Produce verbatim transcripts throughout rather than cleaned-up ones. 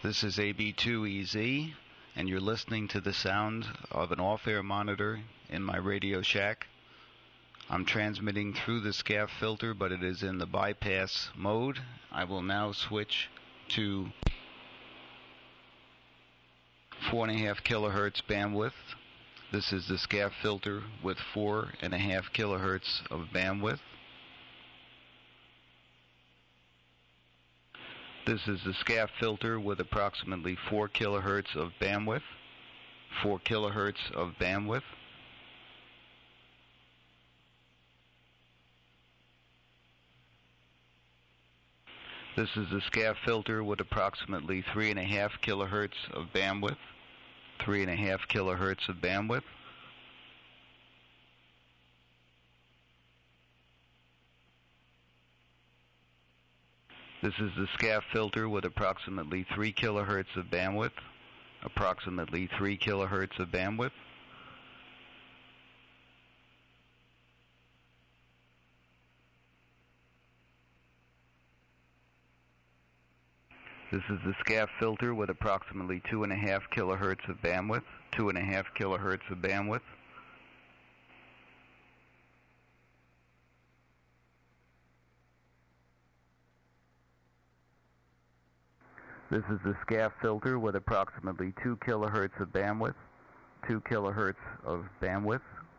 This is A B two E Z, and you're listening to the sound of an off-air monitor in my Radio Shack. I'm transmitting through the scaff filter, but it is in the bypass mode. I will now switch to four and a half kilohertz bandwidth. This is the scaff filter with four and a half kilohertz of bandwidth. This is the scaff filter with approximately four kilohertz of bandwidth. four kilohertz of bandwidth. This is the scaff filter with approximately three and a half kilohertz of bandwidth. Three and a half kilohertz of bandwidth. This is the scaff filter with approximately three kilohertz of bandwidth. Approximately three kilohertz of bandwidth. This is the scaff filter with approximately two and a half kilohertz of bandwidth. Two and a half kilohertz of bandwidth. This is the scaff filter with approximately two kilohertz of bandwidth. Two kilohertz of bandwidth.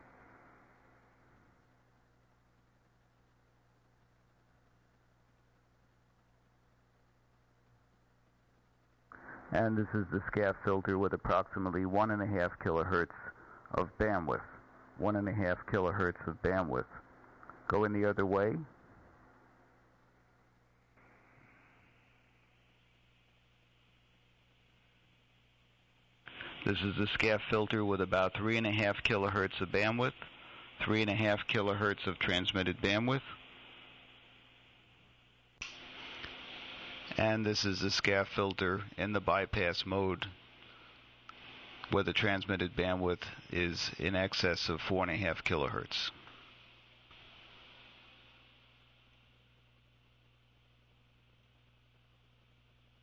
And this is the scaff filter with approximately one and a half kilohertz of bandwidth. One and a half kilohertz of bandwidth. Go in the other way. This is the scaff filter with about three and a half kilohertz of bandwidth. Three and a half kilohertz of transmitted bandwidth. And this is the scaff filter in the bypass mode where the transmitted bandwidth is in excess of four and a half kilohertz.